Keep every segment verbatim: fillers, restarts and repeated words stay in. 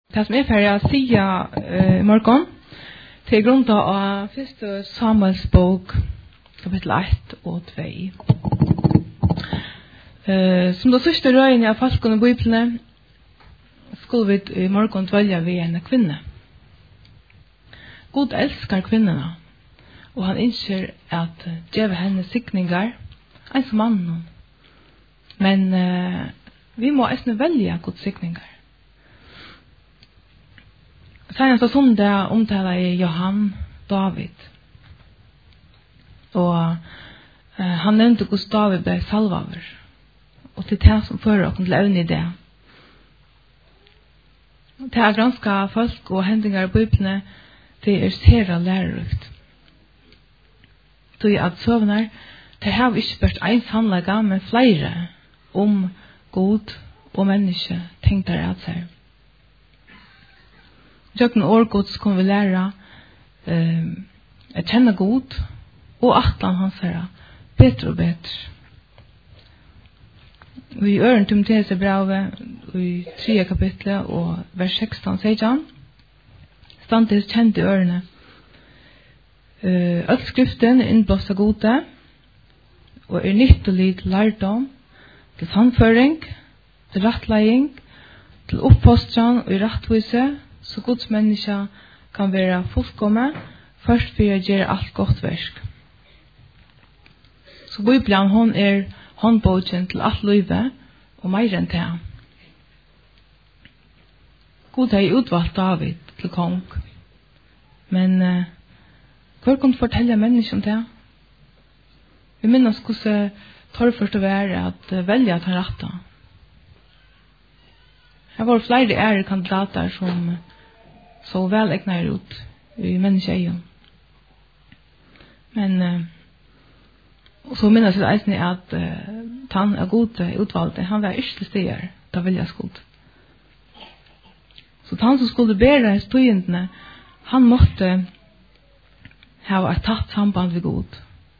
Det som er ferdig å si i morgen, til grunn av første Samuels bok, kapittel ett og to. Uh, som det siste røyene av folkene i Bibelen, skulle vi i morgen dvelge ved en kvinne. Gud elskar kvinnerne, og han innser at gjøre henne sikninger, en som mannen. Men uh, vi må nesten velge Guds sikninger. Senast av sondag omtaler jeg Johan David. Og uh, han nevnte hvordan David ble salvaver. Og til det som fører oss til evne i det. Til å granske folk og hendinger i Bibelen, det er sere lærerukt. Det er at søvner, det har vi ikke bare en sannlegg, men flere om god og menneske tenkte at seg. Jøkken årgods kommer vi lære eh, å kjenne god og atlan hans herre bedre og bedre. Vi i øren Timoteus brevet i tredje kapitlet og vers sexton sier han stand til kjent i ørene uh, alt skriften er innblåst av gode og er nyttelig til lærdom til sannføring til rettleiing til oppfostran og i rettvise så Guds menneske kan være fullkomme først for å gjøre alt godt verk. Så Bibelen hon er håndbogen til alt livet og mer enn det. Gud har utvalgt David til kong. Men uh, hva kan du fortelle mennesker om det? Vi minnes hvordan torrførst det var at uh, velge at han rette. Det var flere ære kandidater som uh, så vel egnet ut i menneskeøyen. Men uh, og så minnes jeg eisen at uh, han er god uh, utvalgte. Han var ikke stier da vilja skuld. Så han som skulle bære støyendene, han måtte ha et tatt samband ved god.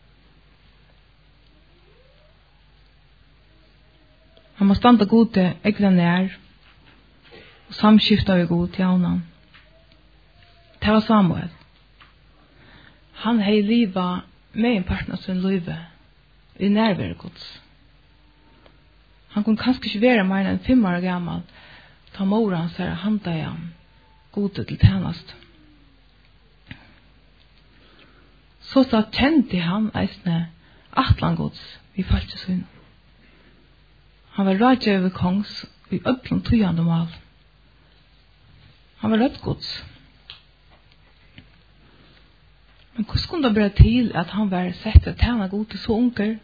Han må standa gode egna nær og samskifta ved god til jaunan. Det var Samuel. Han hei liva med en partner sin livet i nærvære gods. Han kunne kanskje ikke være mer enn fem år gammal ta mora hans her handa igjen gode til tjenest. Så så kjente han eisne atlangods vi falt i sunn. Han var rådgjøve kongs i ødlom tøyande mal. Han var rødgods. Men hvordan kunne det bare til at han var sett til å tjene god til så unger?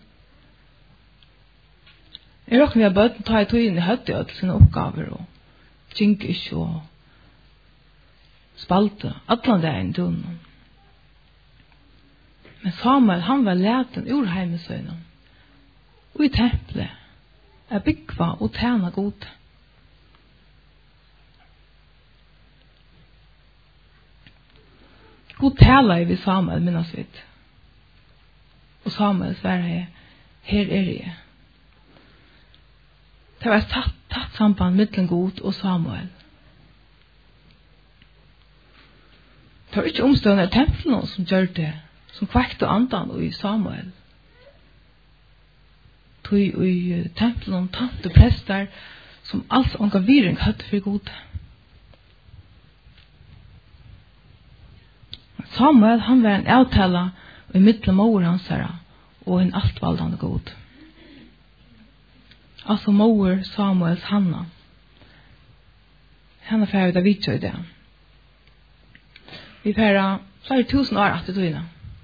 Jeg råkner vi har bøtt ta i tøyen i høtte til sine oppgaver og tjinkish og spalte. Atlan det er en tunn. Men Samuel, han var leten ur heimesøgnen. Og i tempelet er byggva og tjene god. God taler vi Samuel, minnes vi. Og Samuel svarer, her er jeg. Det var et tatt, tatt samband mellom god og Samuel. Det var ikke omstående av tempelen som gjør det, som kvekte andan i Samuel. Tog i tempelen tante prester som alls ånga viring hadde for god. Samuel, han var en avtala i middel mor hans herra og en altvaldande god. Altså mor Samuels Hanna. Hanna færre da vidtjøy det. Vi færre flere tusen år etter tøyene.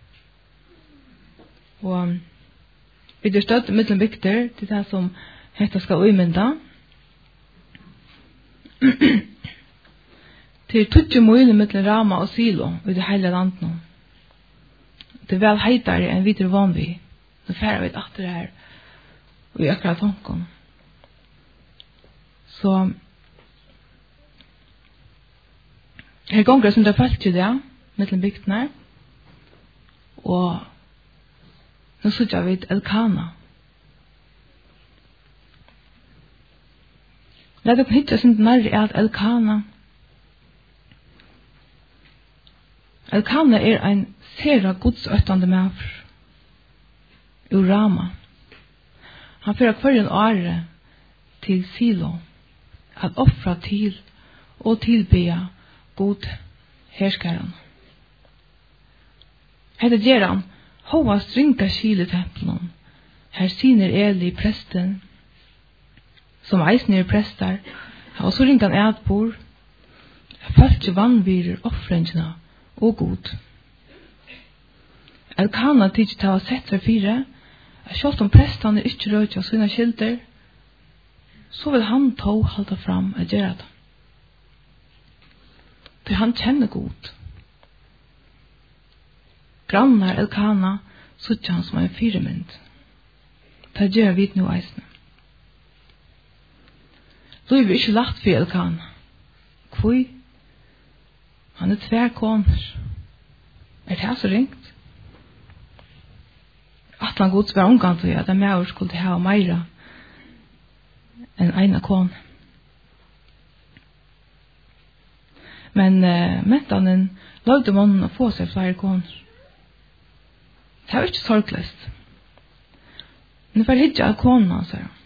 Og vi er støtt middel vikter til det som heter skal uimynda. Til tutsi møyne mittlen Rama og Silo i det hele landet. Det er vel heitere enn videre vanlig. Nå færer vi etter det her og i akkurat tanken. Så her gonger som det er følt i det mittlen bygtene og nå sitter vi et Elkana. Lad dere hitte sin nærre at Elkana Elkana er ein sera godsøttande mæver. Ur Rama. Han fyrir hverjun åre til Silo at offra til og tilbya god herskaren. Hetta ger han hoa stringa skile tempelen. Her syner Eli presten, som eisner prestar, og så ringan etbor, følge vannvirer offrengina og god. Elkana tidsi ta sett seg fire, at sjålt om prestane ikkje røyja sina skilder, så vil han ta halda fram at gjøre det. For han kjenner god. Grannar Elkana suttja han som en firemynd. Det gjør vi nå eisne. Så er vi ikke lagt for Elkana. Kvoi? Han er tver koner. Er det så ringt? At han gods var omgang til at en maur skulle ha meira enn ena kone. Men uh, mentanen lagde mannen å få seg flere koner. Det var ikke sorgløst. Men det var ikke av kona, sa han.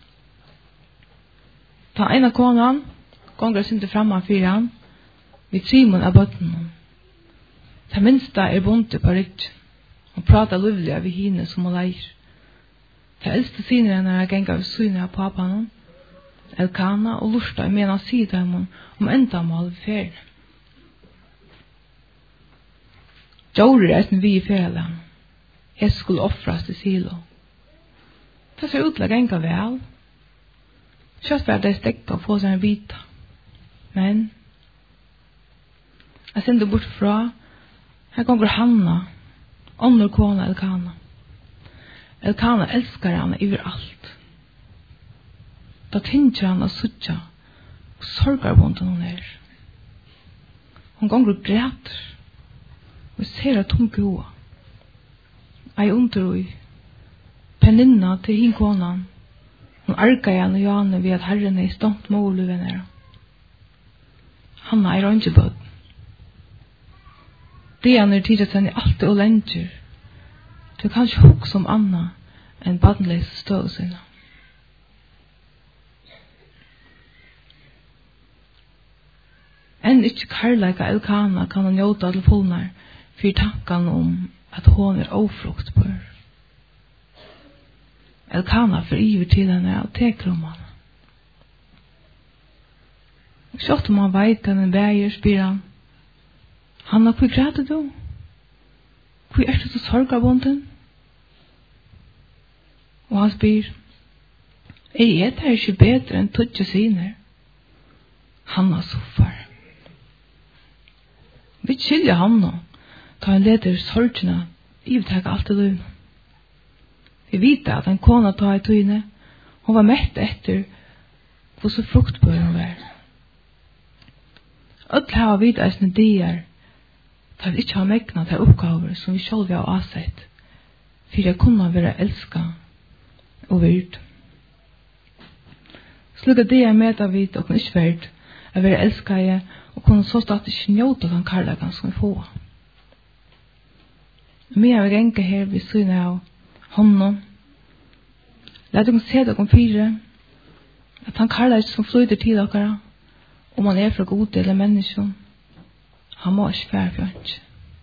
Ta ena konan, gonger synte framman fyrir han, vi trimon av bøtten. Det minsta er bunte på rikk. Hun pratar lovlig av henne som hun leir. Det eldste sinne henne er genga av syne av papanen, Elkana, og lursta i mena sida om om enda mål ved ferien. Jori er som vi i ferien. Jeg skulle offras til Silo. Det ser ut til å genga vel. Kjøtt var det stekka og få seg en bita. Men jeg sender bort fra her gonger Hanna, ånder kona Elkana. Elkana elskar henne over alt. Da tinner han å suttja og sorgar vondt hun er. Hun gonger og græter og ser at hun goa. Ei underui penninna til hin konan. Hun arka igjen og jane ved at herren er stånd måluven her. Hanna er rångebød. Det er når tid at han er alltid og lenger. Du kan ikke hukk som Anna enn badnleis støv sine. Enn ikke karlaika Elkana kan han njóta til fullnar for tankan om at hon er ofruktbar. Elkana for iver til henne og teker om henne. Sjått om han veit hva den bæger, spyr han, Hanna, hvor græter du? Hvor er det så sorgabonden? Og han spyr, jeg er det ikke bedre enn tøtje siner. Hanna soffar. Vi skiljer Hanna, ta en leder sorgene, i vil takke alt i løgn. Vi vet at en kona ta i tøyne, hun var mett etter hvor så fruktbør hun var. Ødel har vi eisne dier, da vi ikke har megna til oppgaver som vi selv har avsett, for jeg kunne være elsket og vird. Slik at det er med at vi og ikke vird, er være elsket og kunne så stå at ikke njøte den karlagen som vi får. Vi har renket her ved syne av hånden. Lad dere se dere fire, at han karlagen som flyter til dere, om han er fra god eller menneske, han må ikke være fjønt.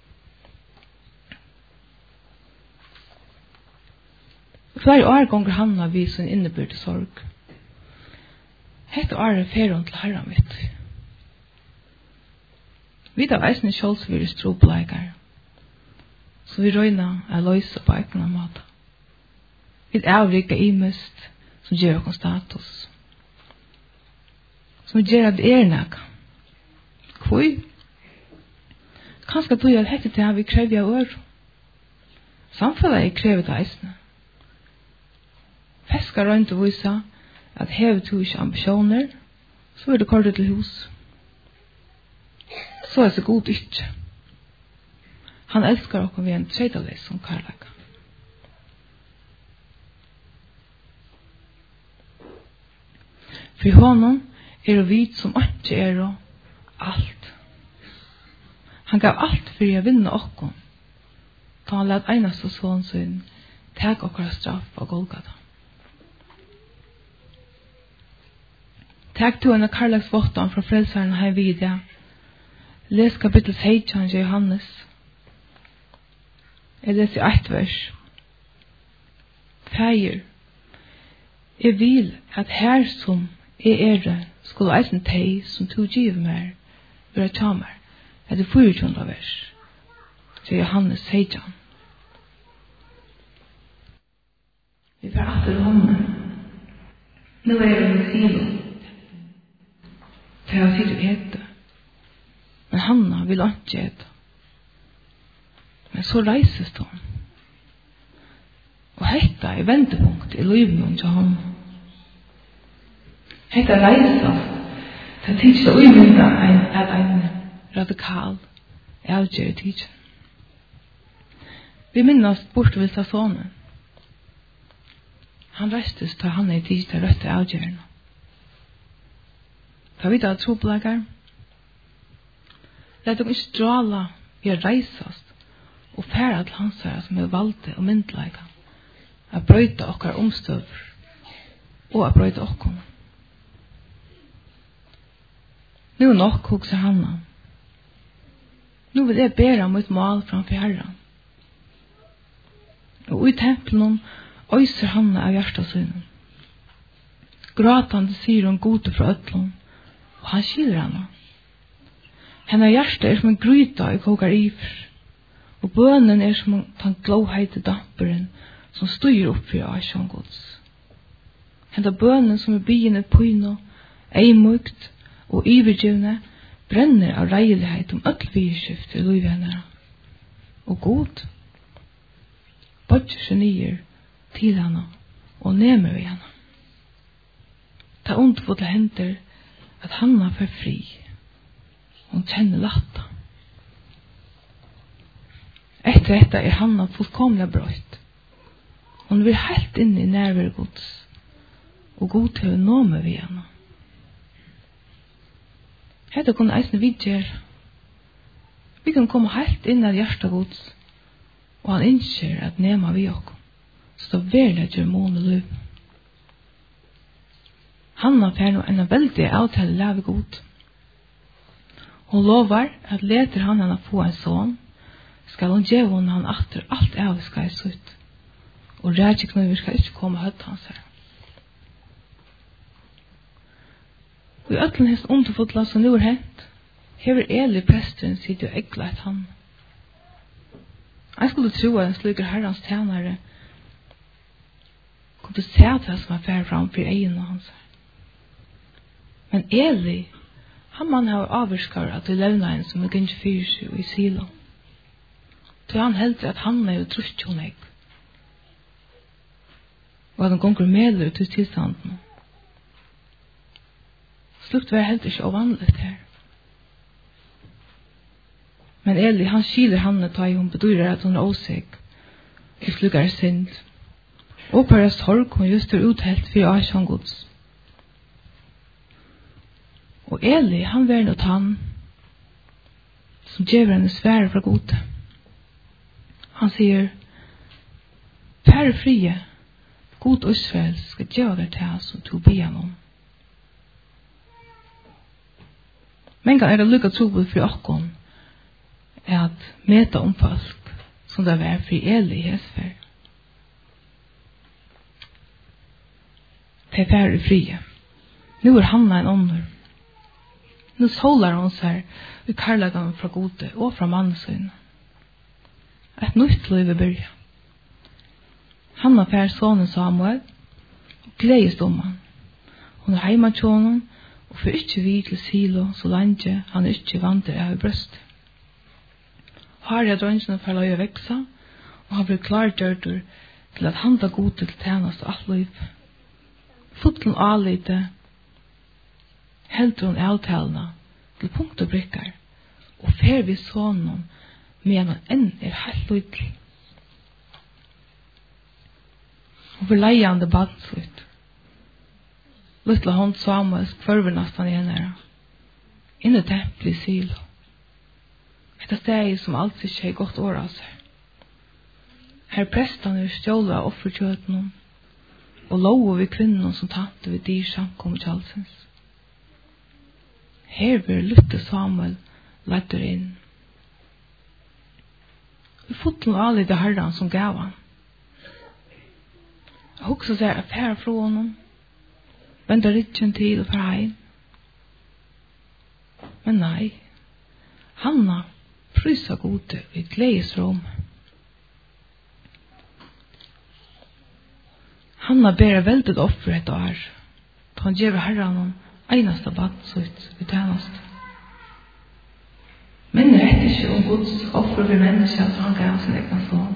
Flere år ganger han har vist sin innebyrde sorg. Hette år er ferien til herren mitt. Vi tar eisende kjølsvirre stropleikere, så vi røyner er løse på ekne måte. Vi avrika imest som gjør oss status. Som gjør at det er nek. Hvor? Kanskje du gjør hette til at vi krever av ør. Samfunnet krever det eisende. Feskar røynt å vise at hever du ikke ambisjoner, så er det kortet til hus. Så er det god ikke. Han elskar oss ved en tredjeles som karlaka. For honom er det vi som ikke er og alt. Han gav allt för att vinna okkom. Ta han lät einaste son sin tag okkara straff på Golgata. Tag to en Karlax vottan från frälsaren här vid det. Les kapitel sexton i Johannes. Jeg leser ett vers. Fægir, jeg vil at her som jeg er skulle eisen teg som to giv mer være tjamer. Det er fireogtjúgunda vers. Til Johannes sexton. Vi får atter hånden. Nå er det en silo. Det har sitt ete. Men Hanna vil ikke ete. Men så reises de. Og hetta er vendepunkt i livet til ham. Hetta reises. Det tids å umynda at en radikal avgjør tids. Vi minnes bortvilsa sonen. Han reistes til han er tids til røtte avgjørende. Ta vi da trobelager. Lett dem ikke stråla vi er reisast og færa til hans her som er valgte og myndleika a brøyta okkar omstøver og a brøyta okkom. Nu nok hugsa Hanna. Nu vil jeg bæra mot mal framfor Herren. Og i tempelen øyser Hanna av hjertasøynen. Gråtande sier hun gode fra øtlån, og han kiler henne. Hennes hjerte er som en gryta i kokar iver, og bønnen er som den glåheite damperen som styr opp for Asjon Gods. Hennes bønnen som er byene pøyno, eimugt og ivergivne, brenner av reilighet om öll virskift i livet henne. Og god bodger seg nyer til henne og nemer vi henne. Ta ondfulle hender at Hanna får fri. Hon kjenner latta. Etter dette er Hanna fullkomlig brøyt. Hon vil helt inn i nærvær Guds, og god til å nå med vi henne. Hette kunne eisne vidgjøre. Vi kan komme helt inn av hjertet Guds, og han innskjer at nema vi okkom, så det verlig gjør måne liv. Hanna fer nå en veldig avtale lave god. Hun lovar at leter han henne få en son, skal hun gjøre henne han atter alt avskar ut, og rædjeknøyver skal ikke komme høtt hans her. Og i øtlen hest underfotla som nu er hent, hever Eli presteren sitt og egla et han. Jeg skulle tro at en slik herrens tjenere kunne se det som er fær fram for egen hans her. Men Eli, han man har avvirskar at det levna en som er gynnt fyrir seg i silo. Så han heldur at han er jo trusht hun eg. Og at han gonger medler til tilstanden. Slukt var helt ikke ovanligt her. Men Eli, han skiler henne ta i hun bedyrer at hun er åsig. I slukkar synd. Og på rest horg hun just er uthelt for Asjon Gods. Og Eli, han var nåt han som gjever henne svære fra gode. Han sier, færre frie, god Israel skal gjøre det til som tog be han om. Men kan er det lykka trobud for okkom at meta om folk som det var for Eli i hesfer. Det er færre frie. Nå er Hanna en ånder. Nå solar hon seg i karlagan fra gode og fra mannsøyne. Et nytt liv i byrja. Hanna fær sonen Samuel og gledest om han. Hun er heima til honom og får ikke vid til silo så lenge han ikke vandrer av i brøst. Harja drønsene får løye veksa og han blir klargjørtur til at han da gode til tjenest og alt liv. Fotlen avlite heldur hun avtalene til punkt og brikkar, og fer vi sånn men han enn er helt lydelig. Hun vil leie han det badslut. Lytla hånd Samuels kvarver nastan igjen her. Inne tempel i silo. Dette steg som alltid ikke er godt år av seg. Her prestene stjålet av offerkjøtene, og lovet vi kvinnerne som tante ved dyr samkommet kjallsens. Her blir lytte Samuel letter inn. Vi fått noe alle det herren som gav han. Jeg husker seg affære fra honom, venter rikken til og fra hjem. Men nei, Hanna prysa gode i gledesrom. Hanna ber veldig offer et år, da han gjør herren om eneste vattsutt i tjenest. Men det er ikke om Guds offer for mennesker som han gav sin egen son.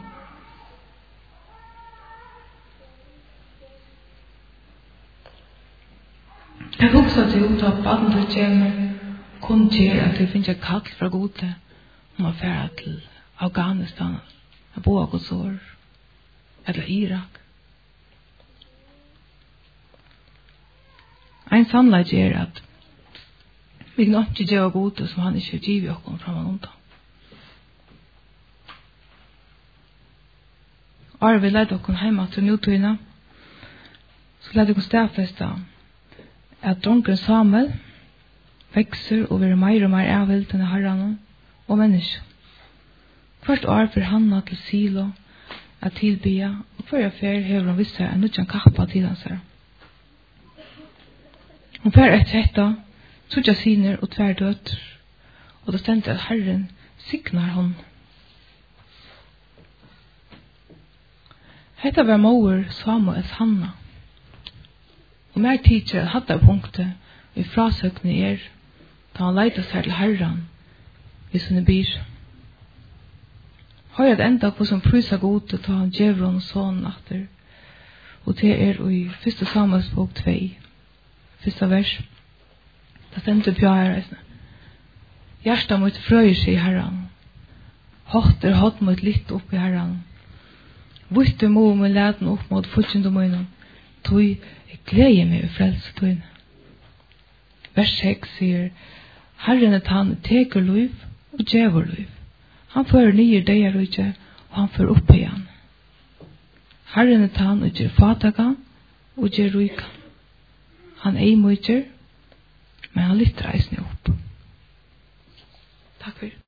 Jeg husker til å ta baden til kjemer, kun til at jeg finner kall fra gode om å fære til Afghanistan, og bo av Guds år, eller Irak. Ein sannleik er at vi kan ikke gjøre gode som han ikke giver oss fra han undan. Og vi leder oss hjemme til nutøyene, så leder oss stedfeste at dronken Samuel vekser og blir mer og mer avvilt enn herrene og mennesker. Hvert år for Hanna til Silo at tilbya, og før jeg fer hever hun visse en nødjan kappa til hans her. Hun fer etter dette, trodde siner og tver døtter, og det stendte at Herren signar hon. Hetta var mor Samuels Hanna. Og mer tidser at hadde punktet i frasøkene er, da han leita seg til Herren i sine byr. Har jeg enda på som prysa gode ta han djevron og sånn atter, og det er i første Samuels bok to, første vers. Det stemte på her reisende. Hjertet mot frøyer seg i Herren. Hatt er hatt mot litt opp i Herren. Vutte må med leden opp mot fortjent om øynene. Tog jeg gleder meg i frelse tøyne. Vers seks sier, Herren er han teker liv og djever liv. Han fører nye deier og ikke, og han fører opp igjen. Herren er han og gjør fataga og gjør ryka. Han er imodjer, men han lytter reisende opp. Takk for det.